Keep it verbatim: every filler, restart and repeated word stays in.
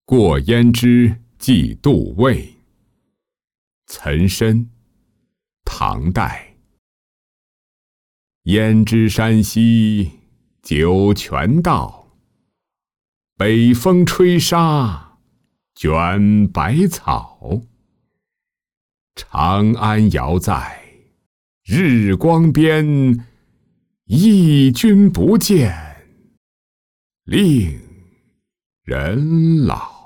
过焉支寄杜魏。岑参，唐代。焉支山西九泉道，北风吹沙卷百草。长安遥在日光边，忆君不见，令人老。